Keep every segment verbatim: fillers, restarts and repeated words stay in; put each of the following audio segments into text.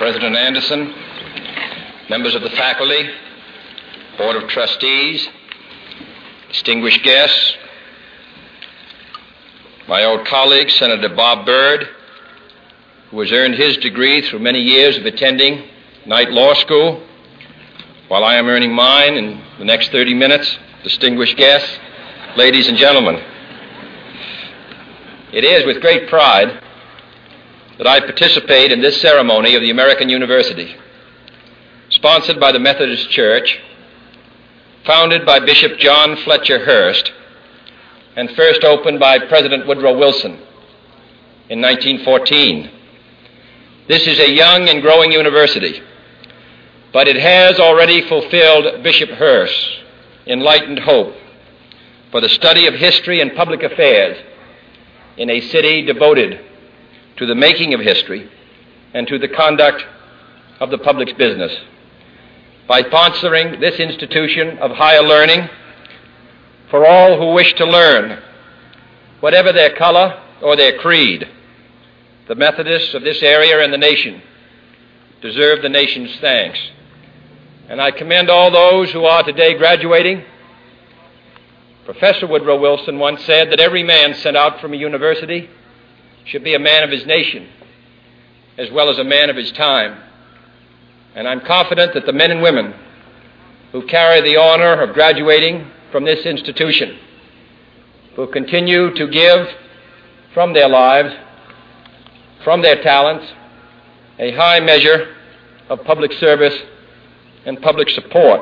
President Anderson, members of the faculty, Board of Trustees, distinguished guests, my old colleague, Senator Bob Byrd, who has earned his degree through many years of attending Knight Law School, while I am earning mine in the next thirty minutes, distinguished guests, ladies and gentlemen. It is with great pride that I participate in this ceremony of the American University, sponsored by the Methodist Church, founded by Bishop John Fletcher Hurst, and first opened by President Woodrow Wilson in nineteen fourteen. This is a young and growing university, but it has already fulfilled Bishop Hurst's enlightened hope for the study of history and public affairs in a city devoted to the making of history and to the conduct of the public's business. By sponsoring this institution of higher learning for all who wish to learn, whatever their color or their creed, the Methodists of this area and the nation deserve the nation's thanks. And I commend all those who are today graduating. Professor Woodrow Wilson once said that every man sent out from a university should be a man of his nation as well as a man of his time. And I'm confident that the men and women who carry the honor of graduating from this institution will continue to give from their lives, from their talents, a high measure of public service and public support.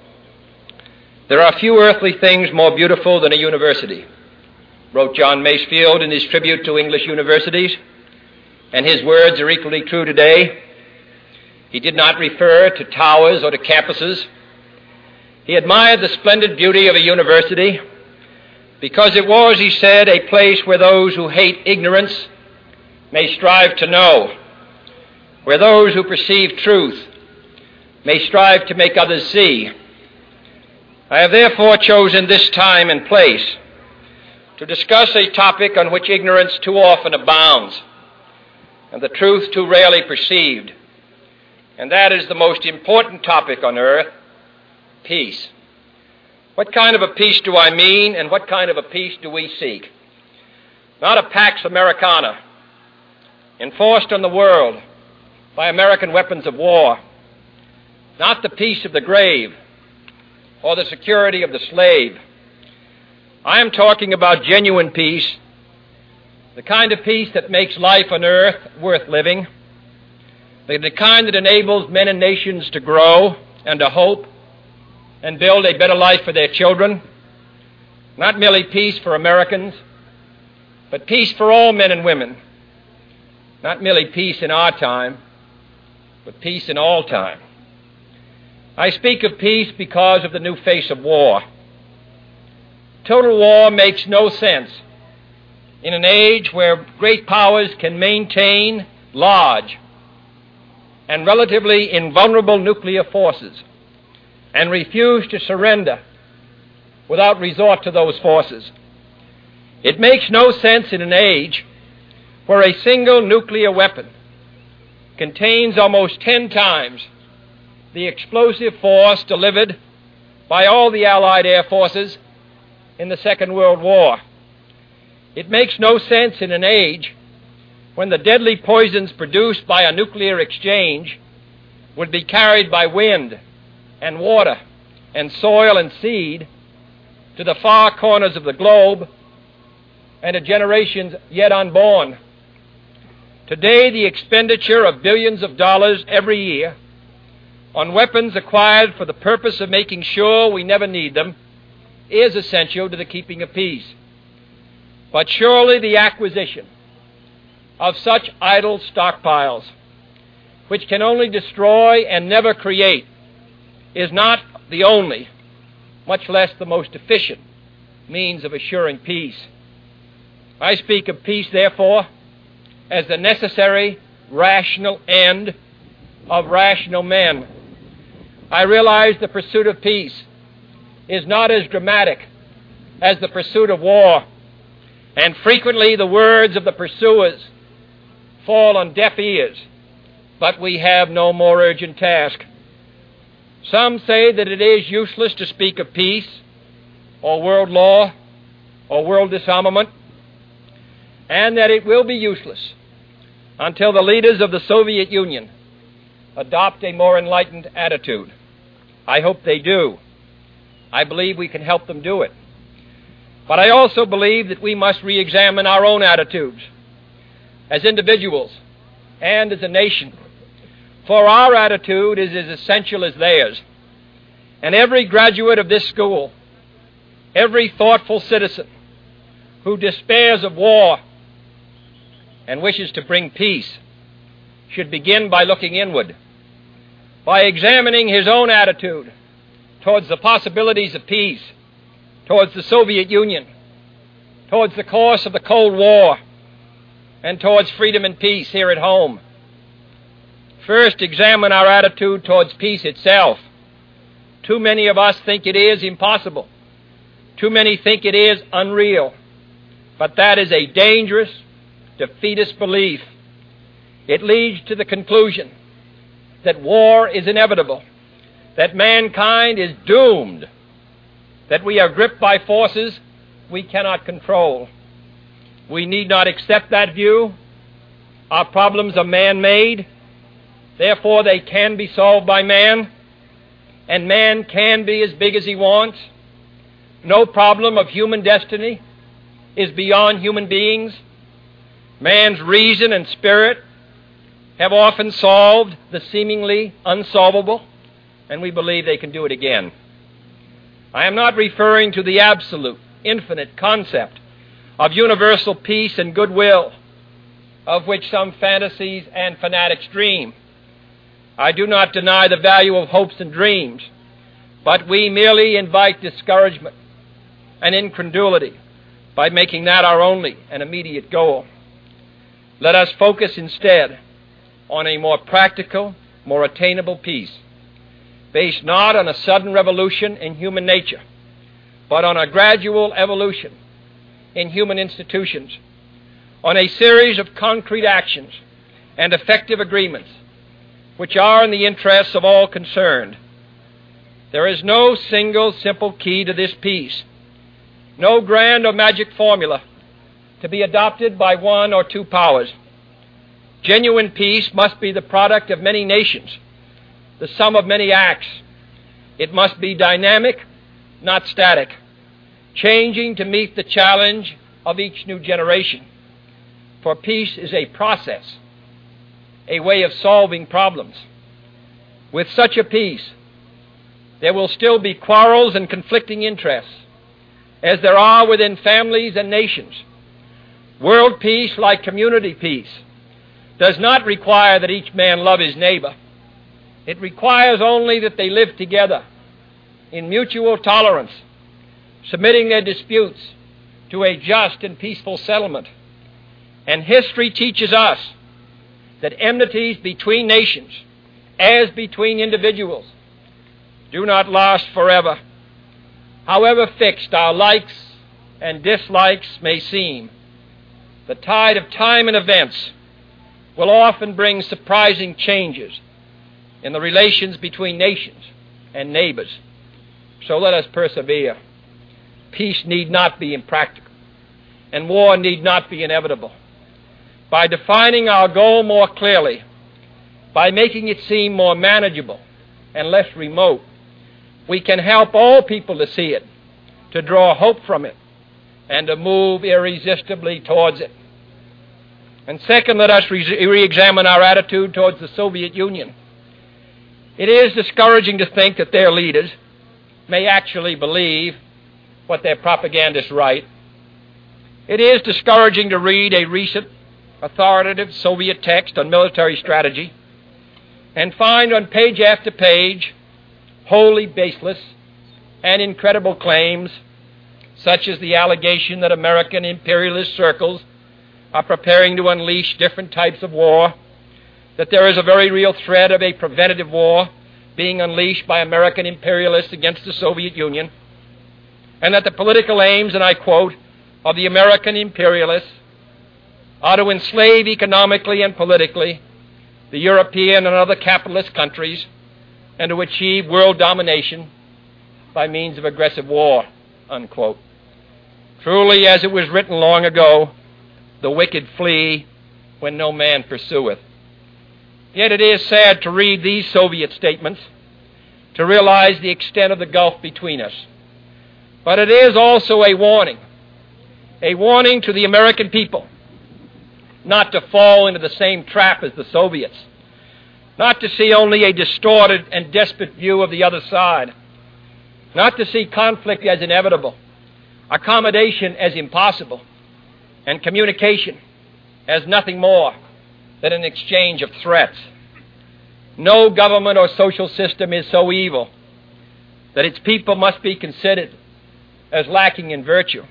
There are few earthly things more beautiful than a university, wrote John Masefield in his tribute to English universities, and his words are equally true today. He did not refer to towers or to campuses. He admired the splendid beauty of a university because it was, he said, a place where those who hate ignorance may strive to know, where those who perceive truth may strive to make others see. I have therefore chosen this time and place to discuss a topic on which ignorance too often abounds and the truth too rarely perceived, and that is the most important topic on earth, peace. What kind of a peace do I mean, and what kind of a peace do we seek? Not a Pax Americana enforced on the world by American weapons of war, not the peace of the grave or the security of the slave. I am talking about genuine peace, the kind of peace that makes life on earth worth living, the kind that enables men and nations to grow and to hope and build a better life for their children. Not merely peace for Americans, but peace for all men and women. Not merely peace in our time, but peace in all time. I speak of peace because of the new face of war. Total war makes no sense in an age where great powers can maintain large and relatively invulnerable nuclear forces and refuse to surrender without resort to those forces. It makes no sense in an age where a single nuclear weapon contains almost ten times the explosive force delivered by all the Allied air forces in the Second World War. It makes no sense in an age when the deadly poisons produced by a nuclear exchange would be carried by wind and water and soil and seed to the far corners of the globe and to generations yet unborn. Today, the expenditure of billions of dollars every year on weapons acquired for the purpose of making sure we never need them is essential to the keeping of peace. But surely the acquisition of such idle stockpiles, which can only destroy and never create, is not the only, much less the most efficient, means of assuring peace. I speak of peace, therefore, as the necessary, rational end of rational men. I realize the pursuit of peace is not as dramatic as the pursuit of war, and frequently the words of the pursuers fall on deaf ears but we have no more urgent task. Some say that it is useless to speak of peace or world law or world disarmament, and that it will be useless until the leaders of the Soviet Union adopt a more enlightened attitude. I hope they do. I believe we can help them do it. But I also believe that we must re-examine our own attitudes as individuals and as a nation, for our attitude is as essential as theirs. And every graduate of this school, every thoughtful citizen who despairs of war and wishes to bring peace should begin by looking inward, by examining his own attitude towards the possibilities of peace, towards the Soviet Union, towards the course of the Cold War, and towards freedom and peace here at home. First, examine our attitude towards peace itself. Too many of us think it is impossible. Too many think it is unreal. But that is a dangerous, defeatist belief. It leads to the conclusion that war is inevitable, that mankind is doomed, that we are gripped by forces we cannot control. We need not accept that view. Our problems are man-made. Therefore, they can be solved by man, and man can be as big as he wants. No problem of human destiny is beyond human beings. Man's reason and spirit have often solved the seemingly unsolvable, and we believe they can do it again. I am not referring to the absolute, infinite concept of universal peace and goodwill, of which some fantasies and fanatics dream. I do not deny the value of hopes and dreams, but we merely invite discouragement and incredulity by making that our only and immediate goal. Let us focus instead on a more practical, more attainable peace, based not on a sudden revolution in human nature, but on a gradual evolution in human institutions, on a series of concrete actions and effective agreements which are in the interests of all concerned. There is no single simple key to this peace, no grand or magic formula to be adopted by one or two powers. Genuine peace must be the product of many nations, the sum of many acts. It must be dynamic, not static, changing to meet the challenge of each new generation. For peace is a process, a way of solving problems. With such a peace, there will still be quarrels and conflicting interests, as there are within families and nations. World peace, like community peace, does not require that each man love his neighbor. It requires only that they live together in mutual tolerance, submitting their disputes to a just and peaceful settlement. And history teaches us that enmities between nations, as between individuals, do not last forever. However fixed our likes and dislikes may seem, the tide of time and events will often bring surprising changes in the relations between nations and neighbors. So let us persevere. Peace need not be impractical, and war need not be inevitable. By defining our goal more clearly, by making it seem more manageable and less remote, we can help all people to see it, to draw hope from it, and to move irresistibly towards it. And second, let us re- re-examine our attitude towards the Soviet Union. It is discouraging to think that their leaders may actually believe what their propagandists write. It is discouraging to read a recent authoritative Soviet text on military strategy and find on page after page wholly baseless and incredible claims, such as the allegation that American imperialist circles are preparing to unleash different types of war, that there is a very real threat of a preventative war being unleashed by American imperialists against the Soviet Union, and that the political aims, and I quote, of the American imperialists are to enslave economically and politically the European and other capitalist countries and to achieve world domination by means of aggressive war, unquote. Truly, as it was written long ago, the wicked flee when no man pursueth. Yet it is sad to read these Soviet statements, to realize the extent of the gulf between us. But it is also a warning, a warning to the American people not to fall into the same trap as the Soviets, not to see only a distorted and desperate view of the other side, not to see conflict as inevitable, accommodation as impossible, and communication as nothing more than an exchange of threats. No government or social system is so evil that its people must be considered as lacking in virtue.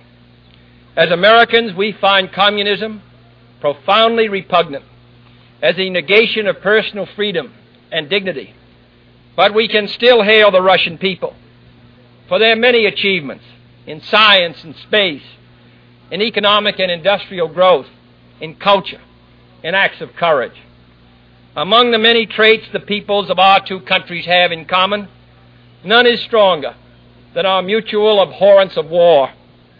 As Americans, we find communism profoundly repugnant as a negation of personal freedom and dignity. But we can still hail the Russian people for their many achievements in science and space, in economic and industrial growth, in culture, in acts of courage. Among the many traits the peoples of our two countries have in common, none is stronger than our mutual abhorrence of war.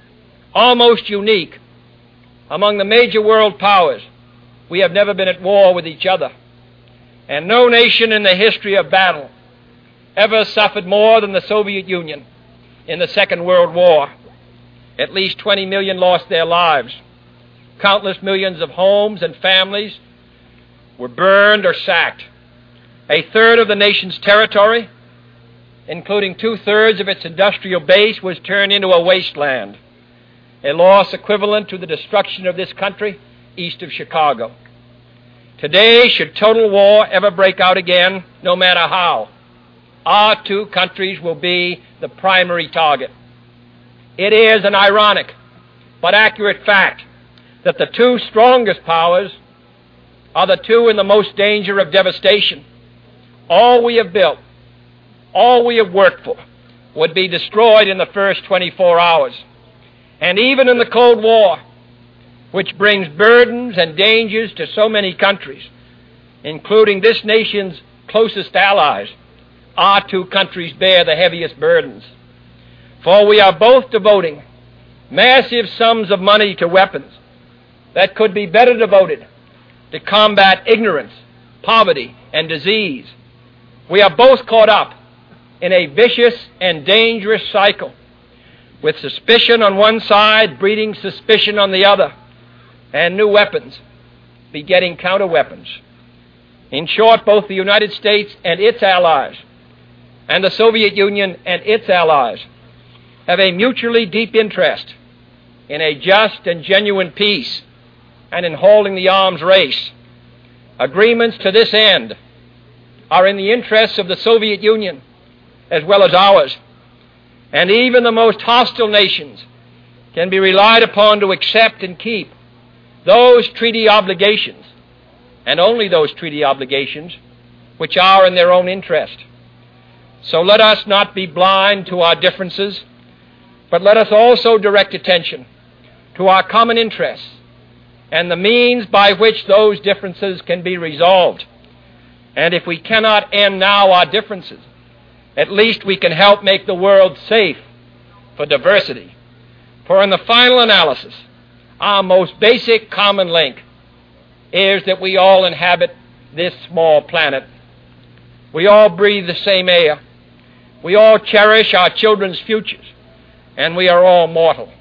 Almost unique among the major world powers, we have never been at war with each other. And no nation in the history of battle ever suffered more than the Soviet Union in the Second World War. At least twenty million lost their lives. Countless millions of homes and families were burned or sacked. A third of the nation's territory, including two-thirds of its industrial base, was turned into a wasteland, a loss equivalent to the destruction of this country east of Chicago. Today, should total war ever break out again, no matter how, our two countries will be the primary target. It is an ironic but accurate fact that the two strongest powers are the two in the most danger of devastation. All we have built, all we have worked for, would be destroyed in the first twenty-four hours. And even in the Cold War, which brings burdens and dangers to so many countries, including this nation's closest allies, our two countries bear the heaviest burdens. For we are both devoting massive sums of money to weapons that could be better devoted to combat ignorance, poverty, and disease. We are both caught up in a vicious and dangerous cycle, with suspicion on one side breeding suspicion on the other, and new weapons begetting counterweapons. In short, both the United States and its allies, and the Soviet Union and its allies, have a mutually deep interest in a just and genuine peace and in holding the arms race. Agreements to this end are in the interests of the Soviet Union as well as ours, and even the most hostile nations can be relied upon to accept and keep those treaty obligations, and only those treaty obligations, which are in their own interest. So let us not be blind to our differences, but let us also direct attention to our common interests and the means by which those differences can be resolved. And if we cannot end now our differences, at least we can help make the world safe for diversity. For in the final analysis, our most basic common link is that we all inhabit this small planet. We all breathe the same air. We all cherish our children's futures, and we are all mortal.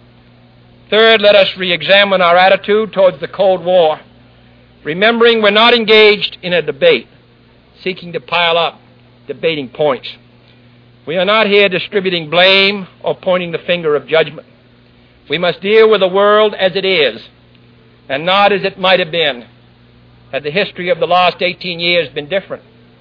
Third, let us re-examine our attitude towards the Cold War, remembering we're not engaged in a debate, seeking to pile up debating points. We are not here distributing blame or pointing the finger of judgment. We must deal with the world as it is, and not as it might have been had the history of the last eighteen years been different.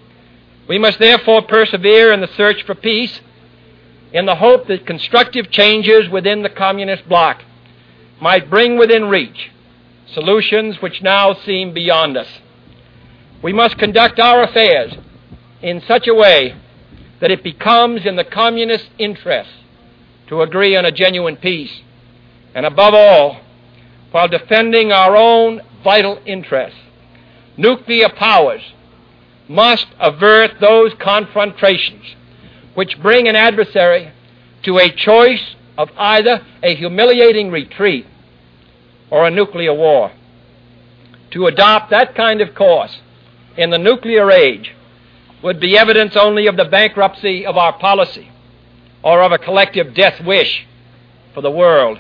We must therefore persevere in the search for peace, in the hope that constructive changes within the communist bloc might bring within reach solutions which now seem beyond us. We must conduct our affairs in such a way that it becomes in the communist interest to agree on a genuine peace, and above all, while defending our own vital interests, nuclear powers must avert those confrontations which bring an adversary to a choice of either a humiliating retreat or a nuclear war. To adopt that kind of course in the nuclear age would be evidence only of the bankruptcy of our policy or of a collective death wish for the world.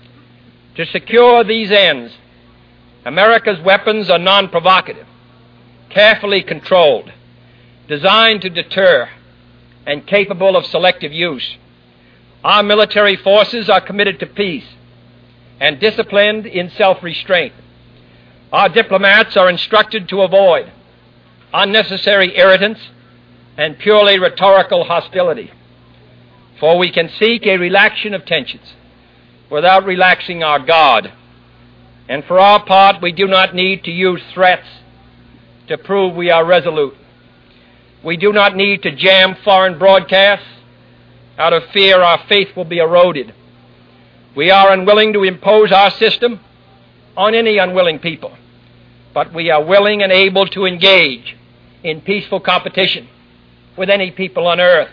To secure these ends, America's weapons are non-provocative, carefully controlled, designed to deter, and capable of selective use. Our military forces are committed to peace and disciplined in self-restraint. Our diplomats are instructed to avoid unnecessary irritants and purely rhetorical hostility, for we can seek a relaxation of tensions without relaxing our guard. And for our part, we do not need to use threats to prove we are resolute. We do not need to jam foreign broadcasts out of fear our faith will be eroded. We are unwilling to impose our system on any unwilling people, but we are willing and able to engage in peaceful competition with any people on earth.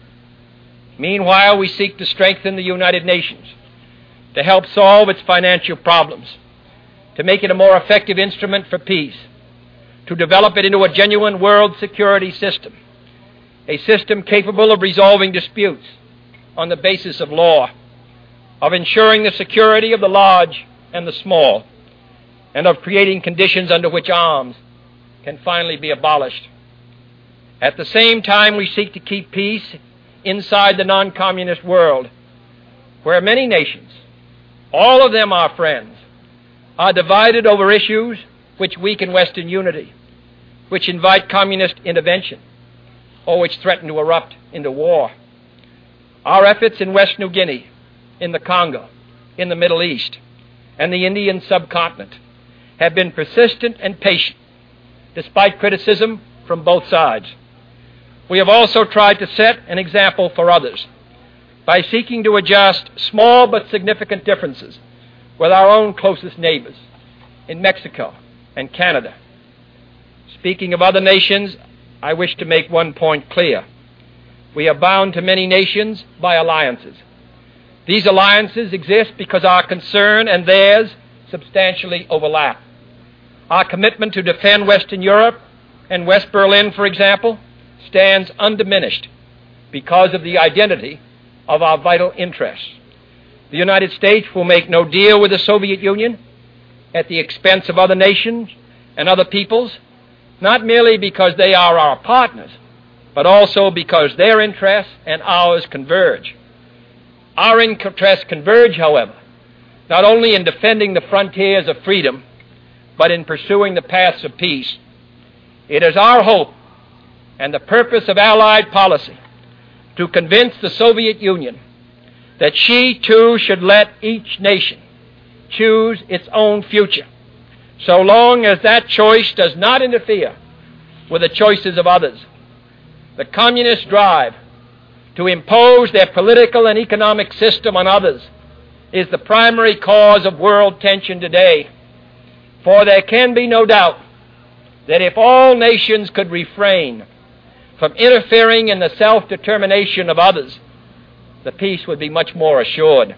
Meanwhile, we seek to strengthen the United Nations, to help solve its financial problems, to make it a more effective instrument for peace, to develop it into a genuine world security system, a system capable of resolving disputes on the basis of law, of ensuring the security of the large and the small, and of creating conditions under which arms can finally be abolished. At the same time, we seek to keep peace inside the non-communist world, where many nations, all of them our friends, are divided over issues which weaken Western unity, which invite communist intervention, or which threaten to erupt into war. Our efforts in West New Guinea, in the Congo, in the Middle East, and the Indian subcontinent have been persistent and patient, despite criticism from both sides. We have also tried to set an example for others by seeking to adjust small but significant differences with our own closest neighbors in Mexico and Canada. Speaking of other nations, I wish to make one point clear. We are bound to many nations by alliances. These alliances exist because our concern and theirs substantially overlap. Our commitment to defend Western Europe and West Berlin, for example, stands undiminished because of the identity of our vital interests. The United States will make no deal with the Soviet Union at the expense of other nations and other peoples, not merely because they are our partners, but also because their interests and ours converge. Our interests converge, however, not only in defending the frontiers of freedom, but in pursuing the paths of peace. It is our hope and the purpose of Allied policy to convince the Soviet Union that she too should let each nation choose its own future, so long as that choice does not interfere with the choices of others. The communist drive to impose their political and economic system on others is the primary cause of world tension today. For there can be no doubt that if all nations could refrain from interfering in the self-determination of others, the peace would be much more assured.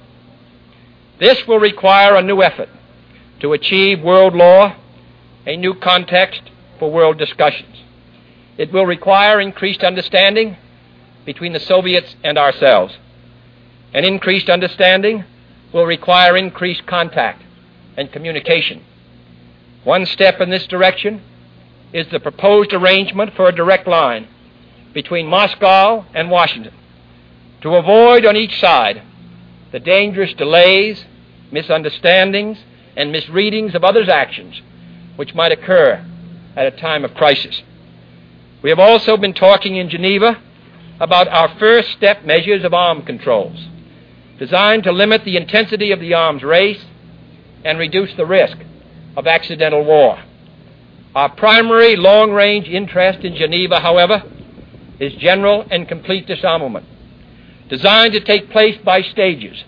This will require a new effort to achieve world law, a new context for world discussions. It will require increased understanding between the Soviets and ourselves. An increased understanding will require increased contact and communication. One step in this direction is the proposed arrangement for a direct line between Moscow and Washington to avoid on each side the dangerous delays, misunderstandings, and misreadings of others' actions which might occur at a time of crisis. We have also been talking in Geneva about our first step measures of arms controls, designed to limit the intensity of the arms race and reduce the risk of accidental war. Our primary long-range interest in Geneva, however, is general and complete disarmament, designed to take place by stages,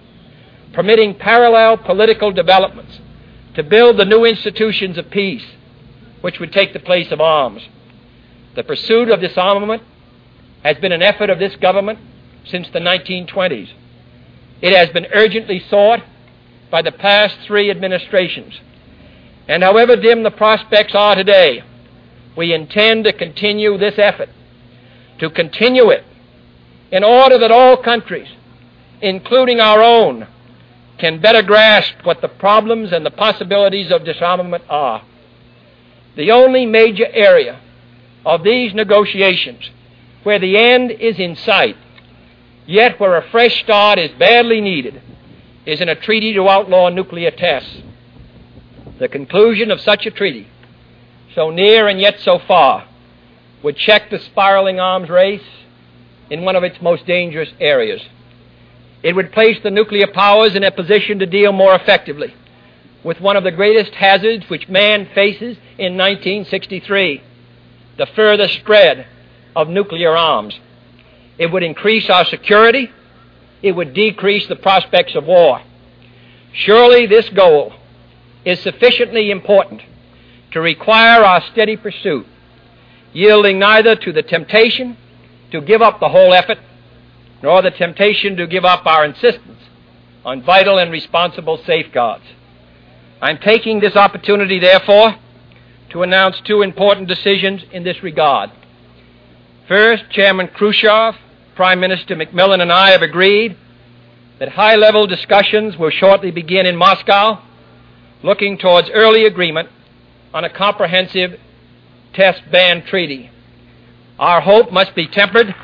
permitting parallel political developments to build the new institutions of peace, which would take the place of arms. The pursuit of disarmament has been an effort of this government since the nineteen twenties. It has been urgently sought by the past three administrations. And however dim the prospects are today, we intend to continue this effort, to continue it in order that all countries, including our own, can better grasp what the problems and the possibilities of disarmament are. The only major area of these negotiations where the end is in sight, yet where a fresh start is badly needed, is in a treaty to outlaw nuclear tests. The conclusion of such a treaty, so near and yet so far, would check the spiraling arms race in one of its most dangerous areas. It would place the nuclear powers in a position to deal more effectively with one of the greatest hazards which man faces in nineteen sixty-three, the further spread of nuclear arms. It would increase our security. It would decrease the prospects of war. Surely this goal is sufficiently important to require our steady pursuit, yielding neither to the temptation to give up the whole effort, nor the temptation to give up our insistence on vital and responsible safeguards. I'm taking this opportunity, therefore, to announce two important decisions in this regard. First, Chairman Khrushchev, Prime Minister Macmillan, and I have agreed that high-level discussions will shortly begin in Moscow, looking towards early agreement on a comprehensive test ban treaty. Our hope must be tempered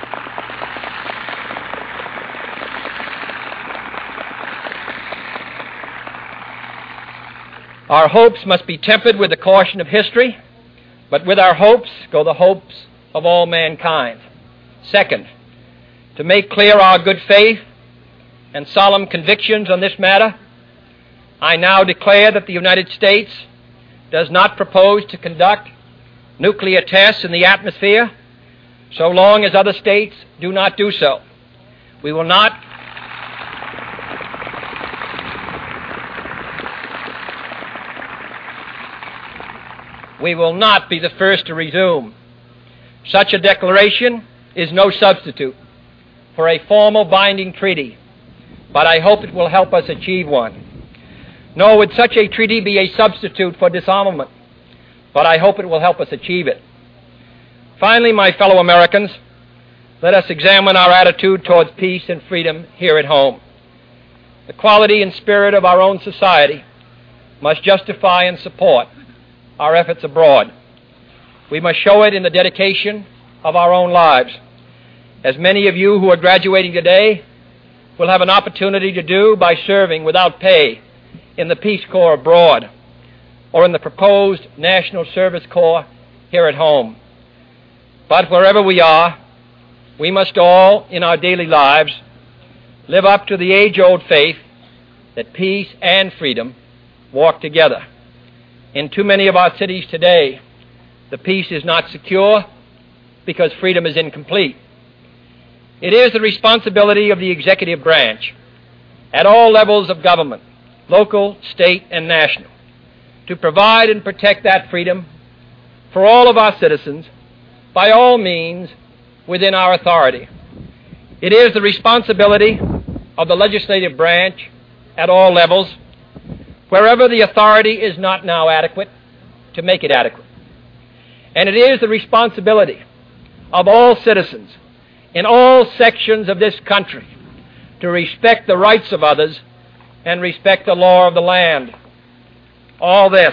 Our hopes must be tempered with the caution of history, but with our hopes go the hopes of all mankind. Second, to make clear our good faith and solemn convictions on this matter, I now declare that the United States does not propose to conduct nuclear tests in the atmosphere so long as other states do not do so. We will not We will not be the first to resume. Such a declaration is no substitute for a formal binding treaty, but I hope it will help us achieve one. Nor would such a treaty be a substitute for disarmament, but I hope it will help us achieve it. Finally, my fellow Americans, let us examine our attitude towards peace and freedom here at home. The quality and spirit of our own society must justify and support our efforts abroad. We must show it in the dedication of our own lives, as many of you who are graduating today will have an opportunity to do by serving without pay in the Peace Corps abroad or in the proposed National Service Corps here at home. But wherever we are, we must all, in our daily lives, live up to the age-old faith that peace and freedom walk together. In too many of our cities today, the peace is not secure because freedom is incomplete. It is the responsibility of the executive branch at all levels of government, local, state, and national, to provide and protect that freedom for all of our citizens by all means within our authority. It is the responsibility of the legislative branch at all levels, wherever the authority is not now adequate, to make it adequate. And it is the responsibility of all citizens in all sections of this country to respect the rights of others and respect the law of the land. All this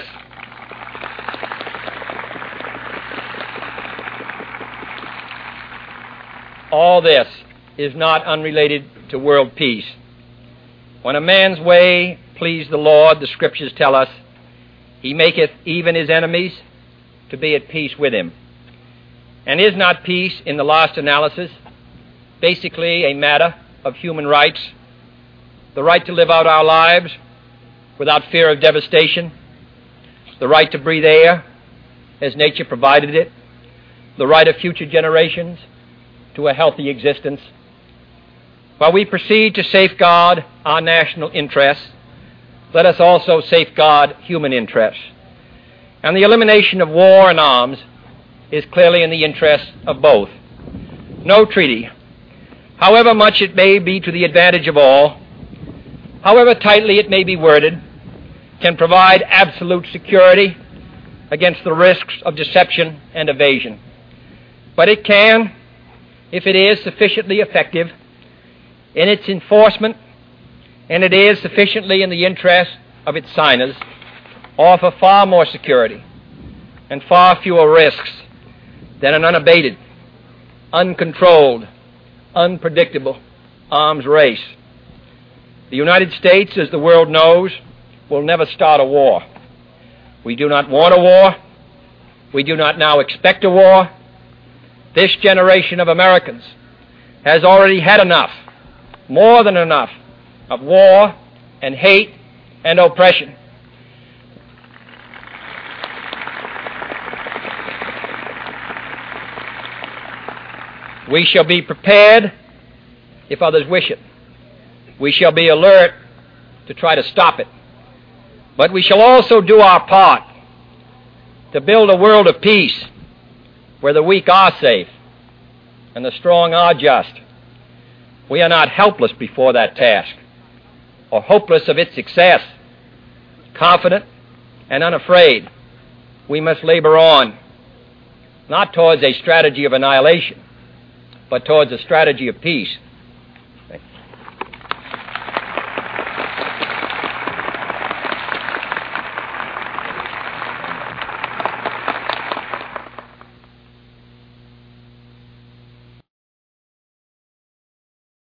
all this is not unrelated to world peace. When a man's way please the Lord, the Scriptures tell us, he maketh even his enemies to be at peace with him. And is not peace, in the last analysis, basically a matter of human rights? The right to live out our lives without fear of devastation, the right to breathe air as nature provided it, the right of future generations to a healthy existence. While we proceed to safeguard our national interests, let us also safeguard human interests. And the elimination of war and arms is clearly in the interest of both. No treaty, however much it may be to the advantage of all, however tightly it may be worded, can provide absolute security against the risks of deception and evasion. But it can, if it is sufficiently effective in its enforcement, and it is sufficiently in the interest of its signers, offer far more security and far fewer risks than an unabated, uncontrolled, unpredictable arms race. The United States, as the world knows, will never start a war. We do not want a war. We do not now expect a war. This generation of Americans has already had enough, more than enough, of war and hate and oppression. We shall be prepared if others wish it. We shall be alert to try to stop it. But we shall also do our part to build a world of peace where the weak are safe and the strong are just. We are not helpless before that task or hopeless of its success. Confident and unafraid, we must labor on, not towards a strategy of annihilation, but towards a strategy of peace.